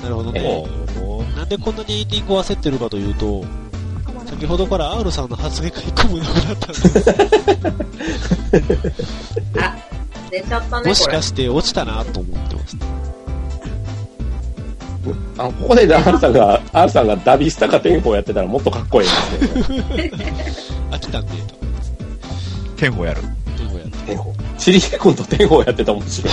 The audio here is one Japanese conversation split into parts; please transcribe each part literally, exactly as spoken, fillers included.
なるほどね。なんでこんなにエンディングを焦ってるかというと、先ほどから R さんの発言が一個もなくなったんです。 あ、出ちゃったね。 もしかして落ちたなと思ってます。 あのここで R さんが R さんがダビスタかテンフォやってたらもっとかっこいいですね。 飽きたんでと。 テンフォやる。 テンフォやる。 テンフォ。チリケ君とテンフォやってたら面白い。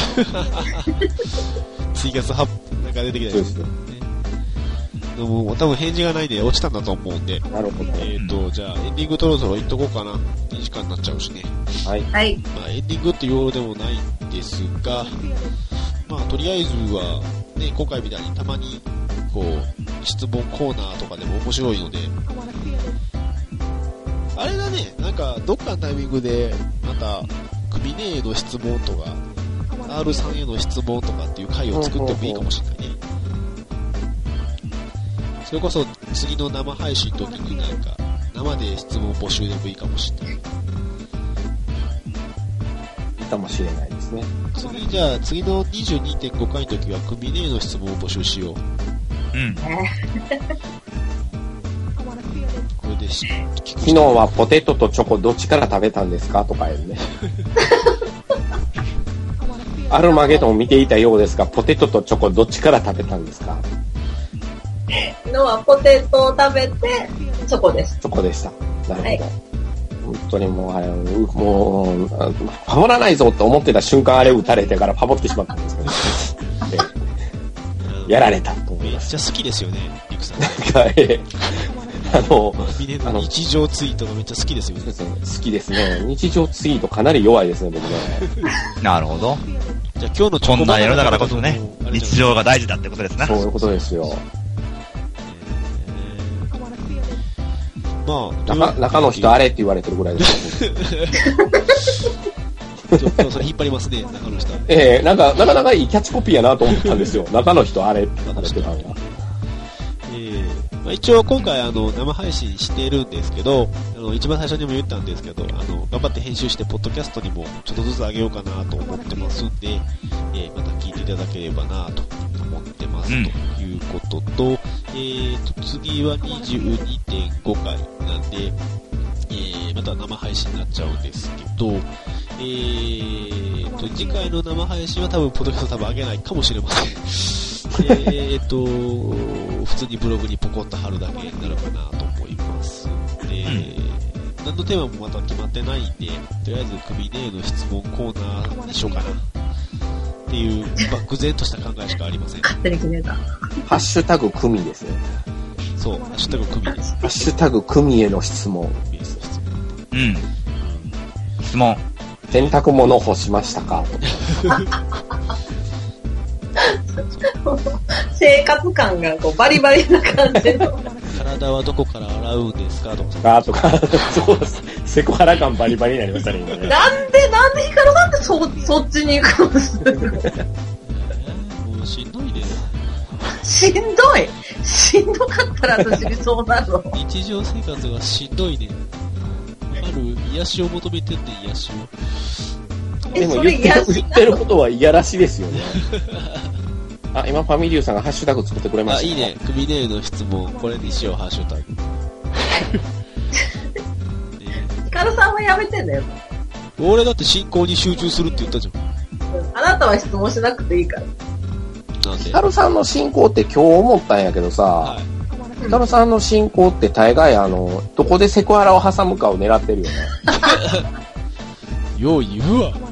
ツイキャスはなんか出てきたやつ。そうですね。でも多分返事がないんで落ちたんだと思うんで。 なるほど。 えっと、じゃあエンディングそろそろ行っとこうかな。にじかんになっちゃうしね。 はい。 はい。 まあエンディングっていうようでもないんですが、まあとりあえずは、ね、今回みたいにたまにこう質問コーナーとかでも面白いので、あれだね、なんかどっかのタイミングでまたクビネへの質問とか アールさん への質問とかっていう回を作ってもいいかもしれないね。それこそ次の生配信の時になんか生で質問募集でもいいかもしれない。 いいかもしれないですね。 次じゃあ次の にじゅうにてんご 回の時はクビネへの質問を募集しよう。 うん。 これでし昨日はポテトとチョコどっちから食べたんですかとかやるね。アルマゲドンを見ていたようですが、ポテトとチョコどっちから食べたんですか？ 昨日はポテトを食べてチョコです。 チョコでした。なるほど。 はい、 本当にもうあれもうパボらないぞと思ってた瞬間あれ打たれてからパボってしまったんですけど、やられたと思います。 めっちゃ好きですよね、リクさん。 なんかえあのビネの日常ツイートがめっちゃ好きですよね。 好きですね。日常ツイートかなり弱いですね、僕ね。 なるほど。 じゃあ今日のチョコこんな世の中だからこそね、日常が大事だってことですね。 そういうことですよ。 まあ、 中, 中の人あれって言われてるぐらいです。 ちょっとそれ引っ張りますね、中の人。 ええー、なんか、なかなかいいキャッチコピーやなと思ったんですよ。中の人あれって言われてたのが。 えーまあ、一応今回あの生配信してるんですけど、あの一番最初にも言ったんですけど、あの頑張って編集してポッドキャストにもちょっとずつ上げようかなと思ってますんで、えー、また聞いていただければなと思ってます、うん、ということと、えーと、次は にじゅうにてんご 回なんで、えー、また生配信になっちゃうんですけど、えーと、次回の生配信は多分ポッドキャスト多分上げないかもしれません。えーと、普通にブログにポコッと貼るだけになるかなと思います。で、うん、何のテーマもまだ決まってないんで、とりあえずクビネーの質問コーナーにしようかなっていう漠然とした考えしかありません。 勝手に決めた。 ハッシュタグクミですね。 そう、ハッシュタグクミです。 ハッシュタグクミへの質問。 うん。質問。 洗濯物干しましたか？ 生活感がこうバリバリな感じの。 体はどこから洗うんですかとかとか、そうです。セクハラ感バリバリになりましたね、今ね。 なんで、なんでヒカルさんってそ、そっちに行くんですか？ もうしんどいです。 しんどいしんどかったら私にそうなるの。 日常生活がしんどいね。ある癒しを求めてって癒しを。 でも言ってる、言ってることは嫌らしいですよね。あ、今ファミリューさんがハッシュタグ作ってくれました。 あ、いいね。クビネーの質問、これにしよう、ハッシュタグ。 ヒカルさんはやめてんだよ。 俺だって進行に集中するって言ったじゃん。 あなたは質問しなくていいから。 なんで？ヒカルさんの進行って今日思ったんやけどさ、はい、ヒカルさんの進行って大概あの、どこでセクハラを挟むかを狙ってるよね。 よう言うわ。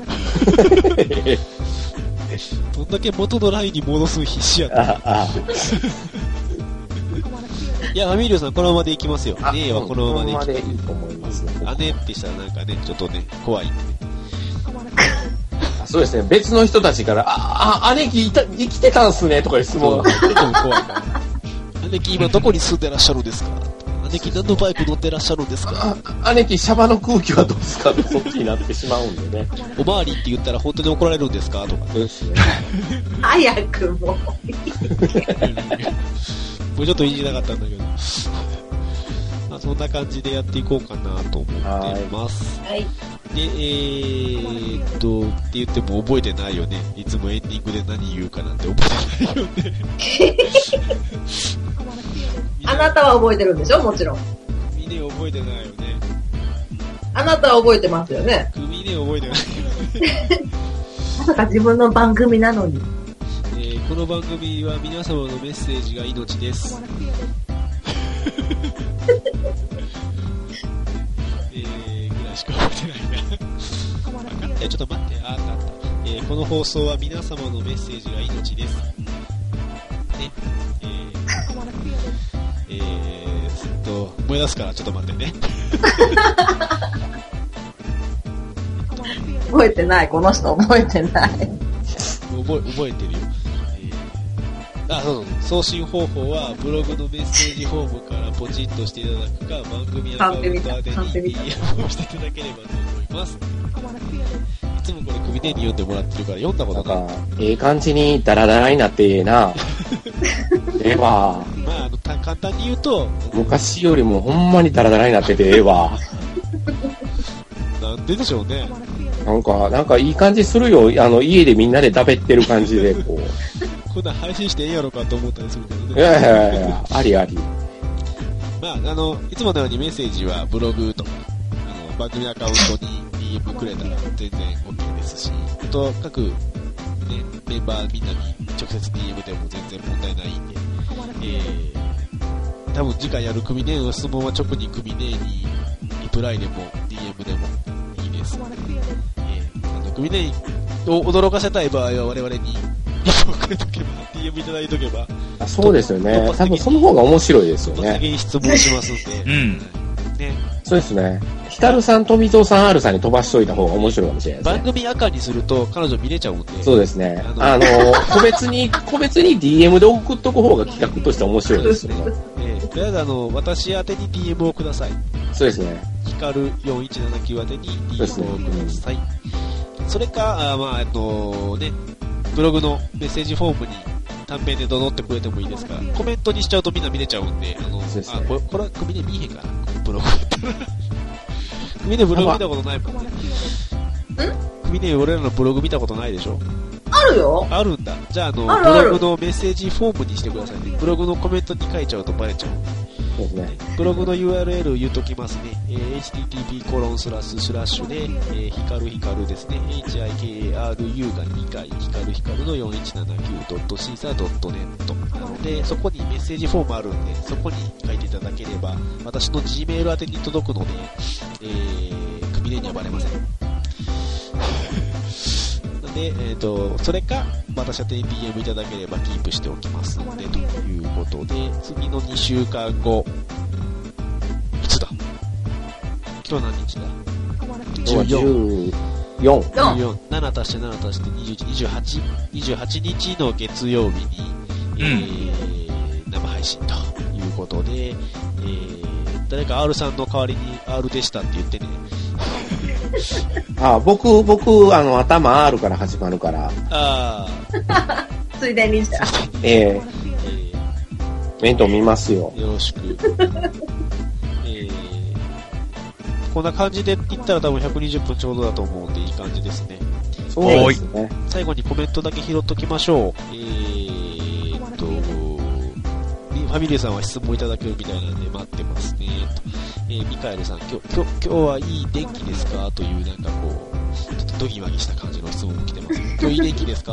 どんだけ元のラインに戻す必死やった。ああいや、ファミリューさんこのままでいきますよ。ねえはこのままでいきます。いいと思いますね。姉ってしたらなんかね、ちょっとね、怖いんでね。 そうですね、別の人たちから、あ、あ、姉貴いた生きてたんすねとかいう質問が入ってくる。怖いから。 姉貴今どこに住んでらっしゃるんですか？姉貴何のバイク乗ってらっしゃるんですか？ あ、姉貴シャバの空気はどうですかってそっちになってしまうんでね。 おまわりって言ったら本当に怒られるんですかとか。 ですね。 早くもう。もうちょっと言いづらかったんだけど。まあそんな感じでやっていこうかなと思ってます。 はい。 で、えーっと、って言っても覚えてないよね。いつもエンディングで何言うかなんて覚えてないよね。 なたは覚えてるんでしょもちろん。 組ね覚えてないよね。 あなたは覚えてますよね。 組ね覚えてないよね。 まさか自分の番組なのに。 えー、この番組は皆様のメッセージが命です。えー、ぐらいしか覚えてないな。分かったよ、ちょっと待って。あ、あったあった。えー、この放送は皆様のメッセージが命です。ね。えー、えー、ずっと思い出すからちょっと待ってね。 覚えてない、この人覚えてない。 覚え、覚えてるよ。えー、あ、そうそうそう。送信方法はブログのメッセージフォームからポチッとしていただくか、番組アカウント宛てに ディーエム をしていただければと思います。いつもこれ組ねに読んでもらってるから読んだことない。 なんか、ええ感じにダラダラになってええな。ええわ。 まあ、あの、た簡単に言うと、 昔よりもほんまにダラダラになっててええわ。 なんででしょうね。 なんか、なんかいい感じするよ。あの、家でみんなで食べってる感じで、こう。 こんなん配信してええやろかと思ったりするけどね。 いやいやいや、ありあり。 まあ、あの、いつものようにメッセージはブログとか、あの、番組アカウントに ディーエム くれたら全然 OK ですし、あと、各、ね、メンバーみんなに直接 ディーエム でも全然問題ないんで、えー、多分次回やる組ねの質問は直に組ねにリプライでも ディーエム でもいいですので、えー、あの、組ねを驚かせたい場合は我々にリプをくれとけば、ディーエム いただいとけば。 あ、そうですよね。多分その方が面白いですよね。 突撃質問しますんで。 うん。 ね。 そうですね。ヒカルさん、富蔵さん、R さんに飛ばしといた方が面白いかもしれないですね。 番組赤にすると彼女見れちゃうんで。 そうですね。 あの、 あの個別に、個別に ディーエム で送っとく方が企画として面白いですよね。 えー、とりあえずあの、私宛てに ディーエム をください。 そうですね。 ヒカルよんいちななきゅう宛てに ディーエム をください。そ, それか、あまあ、えっと、ね、ブログのメッセージフォームに短編でどのってくれてもいいですから、コメントにしちゃうとみんな見れちゃうんで、あの、 そうですね、 あ、これ、これは組で見えへんかな、ブログ。組でブログ見たことないもんね。ん組で俺らのブログ見たことないでしょ？ あるよ。 あるんだ。じゃあ、あの、 あるあるブログのメッセージフォームにしてくださいね。ブログのコメントに書いちゃうとバレちゃう。 そうですね。 ブログの ユーアールエル 言っときますね。えー、エイチティーティーピーコロンスラススラッシュで、えー、ヒカルヒカルですね。エイチアイケーエーアールユー がにかい、ヒカルヒカルの よんいちななきゅうドットシーサードットネット なので、そこにメッセージフォームあるんで、そこに書いていただければ、私の Gmail 宛てに届くので、えー、クビレにはバレません。で、えーと、それか、私宛てに ディーエム いただければキープしておきますので、ということで、次のにしゅうかんご、いつだ？今日何日だ？じゅうよん。 じゅうよん。 じゅうよん。なな足してなな足してにじゅういち、にじゅうはち。にじゅうはちにちの月曜日に、えー、生配信ということで、えー、誰か R さんの代わりに R でしたって言ってね。 あ、僕、僕、あの、頭 R から始まるから。 ああ。ついでにじゃ。 ええー。 えー、面倒見ますよ。 よろしく。えー、こんな感じで言ったら多分ひゃくにじゅっぷんちょうどだと思うんでいい感じですね。 そうですね。 最後にコメントだけ拾っときましょう。えーっと、ファミリーさんは質問いただけるみたいなんで待ってますね。えー、ミカエルさん、今日、今日、今日はいい天気ですかというなんかこう、ちょっとドギマギした感じの質問も来てます。今日いい天気ですか？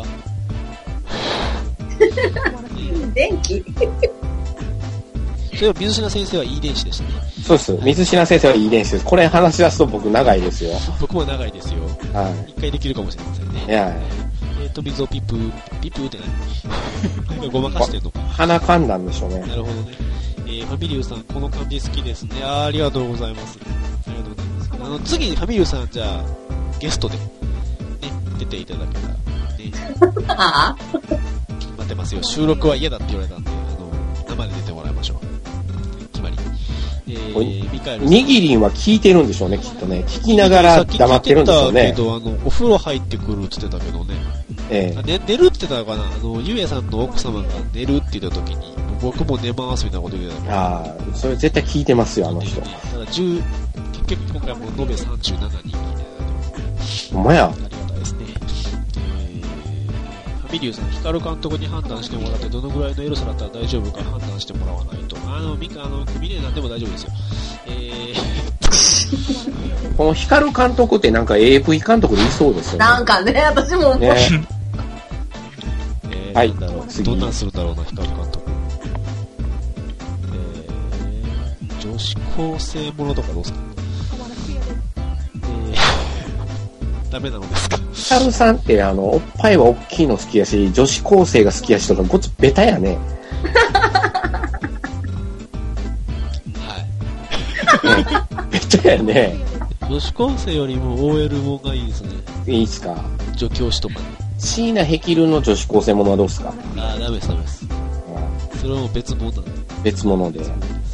電気それは水品先生はいい電子でしたね。 そうです。水品先生はいい電子です。これ話し出すと僕長いですよ。 僕も長いですよ。 はい。 一回できるかもしれませんね。 いや、 えっ、ー、と、水をピップー、ピップーって何？なんかごまかしてんのか。 鼻かんだんでしょうね。 なるほどね。えー、ファミリューさん、この感じ好きですね。あー、ありがとうございます。ありがとうございます。あの、次、ファミリューさん、じゃあ、ゲストで、ね、出ていただけたら、ね。 ああ待ってますよ。収録は嫌だって言われたんで、あの、生で出てもらいましょう。決まり。えー、ミカエルさん。 にぎりんは聞いてるんでしょうね、きっとね。聞きながら黙ってるんでしょうね。 聞いてたけど、あの、お風呂入ってくるって言ってたけどね。 ええ。 ね、寝るって言ってたのかな、あの、ゆえさんの奥様が寝るって言った時に、僕も寝ますみたいなこと言ってたから。 ああ、それ絶対聞いてますよ、あの人。 ただじゅう、結局今回も延べさんじゅうななにん聞いてたので。 ほんまや。 ありがたいですね。えー、ファミリュウさん、ヒカル監督に判断してもらって、どのぐらいのエロさだったら大丈夫か判断してもらわないと。あの、ミカ、あの、ミレーなんでも大丈夫ですよ。えー、このヒカル監督ってなんか エーブイ 監督でいそうですよね。 なんかね、私も思う。ねえー、 はい、 なんだろう、 次どんなんするんだろうな、ヒカル監督。えー、女子高生ものとかどうすか？えー、ダメなのですか？ ヒカルさんってあの、おっぱいは大きいの好きやし、女子高生が好きやしとか、ごつベタやね。 はい。 ベタやね。 女子高生よりも オーエル もがいいですね。 いいっすか？ 女教師とかね。 椎名ヘキルの女子高生ものはどうっすか？ ああ、ダメです、ダメです。それはもう別物なんで。 別物で。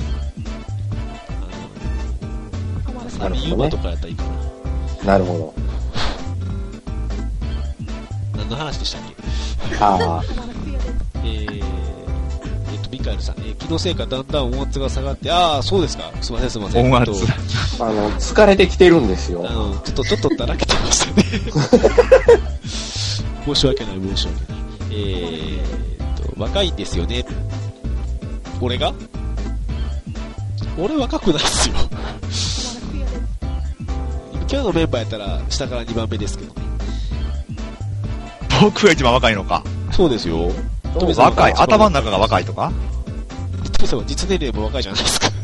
あの、サビユマとかやったらいいかな。 なるほど。 何の話でしたっけ？ ああ。 えー、えっと、ミカエルさん、えー、気のせいかだんだん音圧が下がって、ああ、そうですか。すいません、すいません。 音圧。 あの、疲れてきてるんですよ。 あの、ちょっと、ちょっとだらけてましたね。申し訳ない、申し訳ない。えーっと、若いんですよね。俺が？俺若くないっすよ。今日のメンバーやったら、下からにばんめですけどね。 僕が一番若いのか。 そうですよ。 若い、頭の中が若いとか？ トミさんは実年齢も若いじゃないですか。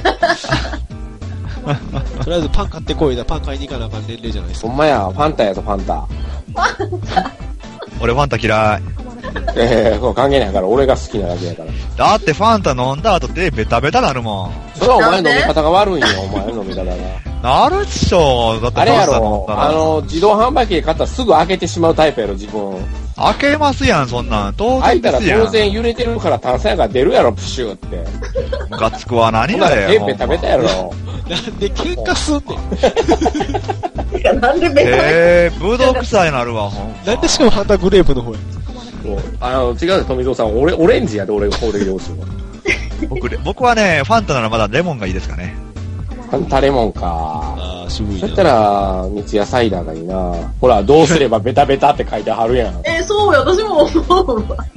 とりあえずパン買ってこいだ、パン買いに行かなあかん年齢じゃないですか。 ほんまや、ファンタやぞ、ファンタ。 俺ファンタ嫌い。 ええー、そう関係ないから、俺が好きなだけやから。 だってファンタ飲んだ後手ベタベタなるもん。 それはお前の飲み方が悪いんよ、お前の飲み方が。 なるっしょ。だってあれやファンタ飲んろ、 だらあの、自動販売機で買ったらすぐ開けてしまうタイプやろ、自分。 開けますやん、そんなん。当開いたら然ですやん。 当然揺れてるから炭酸やから出るやろ、プシューって。 ムカつくわ、何ほんながよ。 ら手ベタベタやろ。 なんで喧嘩すんねん。 いや、なんでベタベえー、ブドウ臭いなるわ、ほんま。 なんでしかもハンターグレープの方や。 そうあの、違うよ、富蔵さん。俺、オレンジやで、俺、俺用紙は。 僕で、僕はね、ファンタならまだレモンがいいですかね。 ファンタレモンか。 ああ、渋いな。 そしたら、三ツ矢サイダーがいいな。ほら、どうすればベタベタって書いてはるやん。 えー、そうよ、私も思うわ。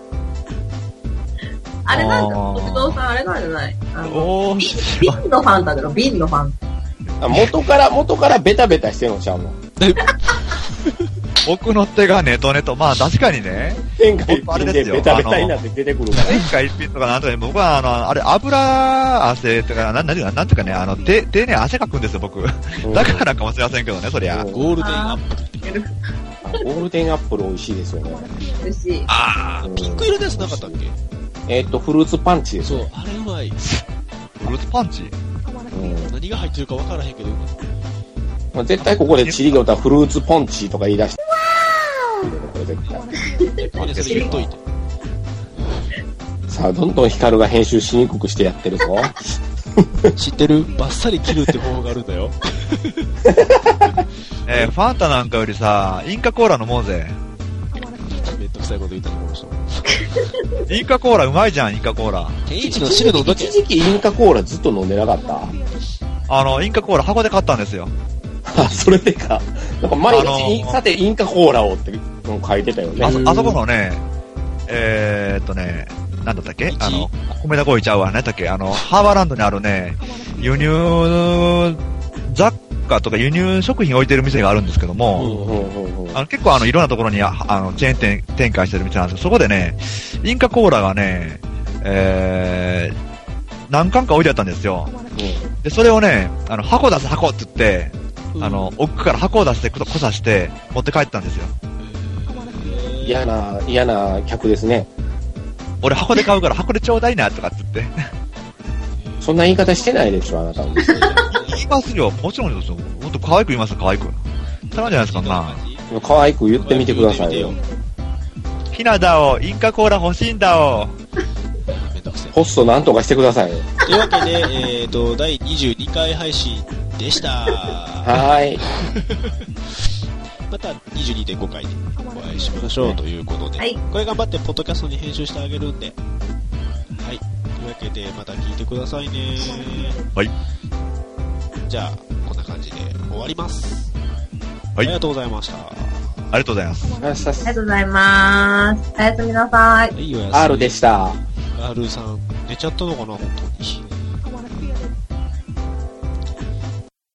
あれなんだ、 あーお不動産あれなんじゃないあの、 おー、 瓶のファンタだろ、瓶のファンタ。 元から、元からベタベタしてるのちゃうの。 僕の手がネトネト。まあ確かにね。 天下一僕あれ品ですよでベタベタになって出てくるから。 天下一品とかなんとかね、僕はあの、あれ、油汗とか、なん、なんていうか、なんていうかね、あの、手、手ね、汗かくんですよ、僕。だからかもしれませんけどね、そりゃ。 うんゴールデンアップル。 あゴールデンアップル美味しいですよね。 美味しい。 ああ、 うんピンク色のやつなかったっけ？ えーっと、フルーツパンチですそうね。、 あれうまい。 フルーツパンチうん何が入ってるか分からへんけどうまい。 まあ、絶対ここでチリが歌フルーツポンチとか言い出して。これ絶対。 皆さん言っといて。 さあ、どんどんヒカルが編集しにくくしてやってるぞ。 知ってる？バッサリ切るって方法があるんだよ。 えー、ファンタなんかよりさ、インカコーラ飲もうぜ。 めんどくさいこと言ったね、この人。 インカコーラうまいじゃん、インカコーラ。 天一の汁の時一時期インカコーラずっと飲んでなかったあの、インカコーラ箱で買ったんですよ。 あ、それでか。なんか毎あの日、 ーさてインカコーラをって書いてたよね。 あそ、あそこのね、えーっとね、なんだったっけあの、米田恋ちゃうわ、何だったっけあの、ハーバーランドにあるね、輸入雑貨とか輸入食品置いてる店があるんですけども、 うんうんうんうん。 あの結構あの、いろんなところにああの、チェーン店展開してる店なんですけど、そこでね、インカコーラがね、えー、何缶か置いてあったんですよ。で、それをね、あの、箱出せ箱って言って、 うんあの、奥から箱を出して、こさして、持って帰ったんですよ。 嫌な、嫌な客ですね。 俺箱で買うから箱でちょうだいな、とかって言って。 そんな言い方してないでしょ、あなたも。 言いますよ。もちろんですよ。もっと可愛く言いますよ、可愛く。たまじゃないですかな。 可愛く言ってみてくださいよ。 ひなだお、インカコーラ欲しいんだお。 めんどくせえ。 ホストなんとかしてくださいよ。 というわけで、えっと、だいにじゅうにかい配信でした。 はーい。 またにじゅうにてんごかいでお会いしましょうということで、 はいこれ頑張ってポッドキャストに編集してあげるんで、はい。というわけで、また聞いてくださいね。 はい。 じゃあ、こんな感じで終わります。 はいありがとうございました。 ありがとうございます。 ありがありがとうございます。おやすみなさい。 はい、おやすみ。 R でした。 R さん、寝ちゃったのかな、本当に。